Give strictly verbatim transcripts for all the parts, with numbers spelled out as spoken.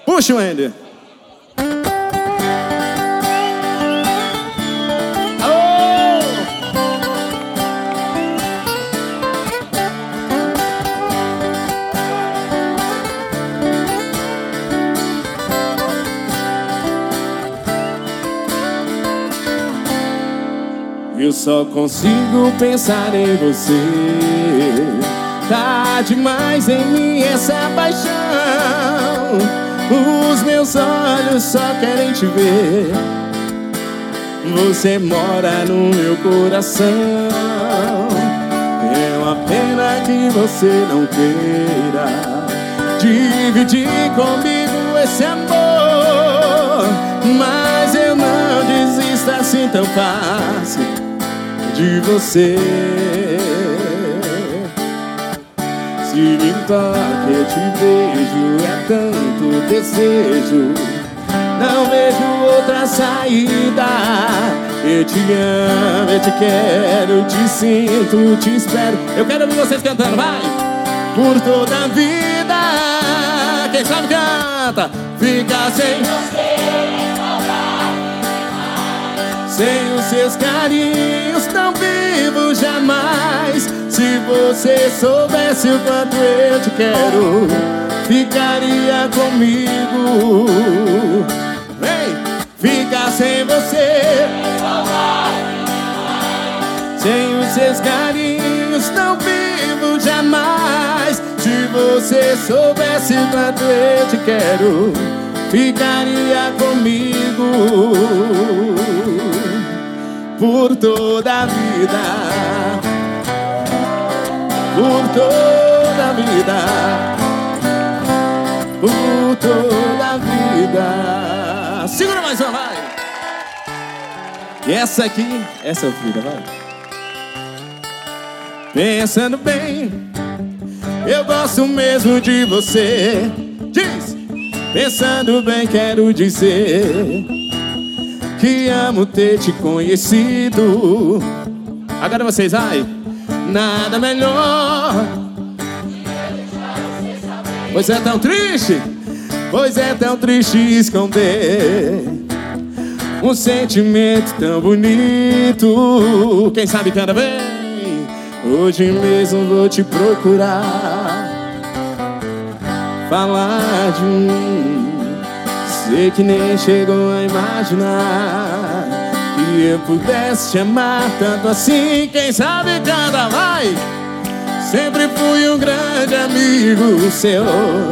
Puxa o Ender. Eu só consigo pensar em você. Tá demais em mim essa paixão. Os meus olhos só querem te ver. Você mora no meu coração. É uma pena que você não queira dividir comigo esse amor. Mas eu não desisto assim tão fácil de você. Se me toca, eu te vejo, é tanto desejo. Não vejo outra saída. Eu te amo, eu te quero, te sinto, te espero. Eu quero ouvir vocês cantando, vai! Por toda a vida. Quem sabe canta. Fica sem você, sem os seus carinhos não vivo jamais. Se você soubesse o quanto eu te quero, ficaria comigo. Vem, fica sem você, sem os seus carinhos não vivo jamais. Se você soubesse o quanto eu te quero, ficaria comigo por toda a vida, por toda a vida, por toda a vida. Segura mais uma, vai! E essa aqui, essa é a vida, vai. Pensando bem, eu gosto mesmo de você. Diz! Pensando bem, quero dizer que amo ter te conhecido. Agora vocês, ai. Nada melhor. Pois é tão triste, pois é tão triste esconder um sentimento tão bonito. Quem sabe canta bem. Hoje mesmo vou te procurar, falar de um. Sei que nem chegou a imaginar que eu pudesse te amar tanto assim. Quem sabe canta, vai! Sempre fui um grande amigo seu.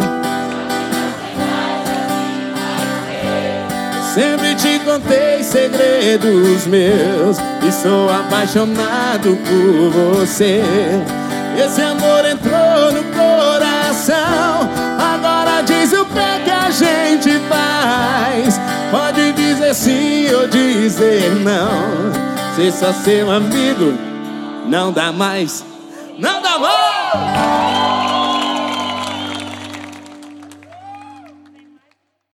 Sempre te contei segredos meus e sou apaixonado por você. Esse amor entrou no coração. Agora diz o que que a gente faz. Pode dizer sim ou dizer não. Ser só seu amigo não dá mais. Não dá mais.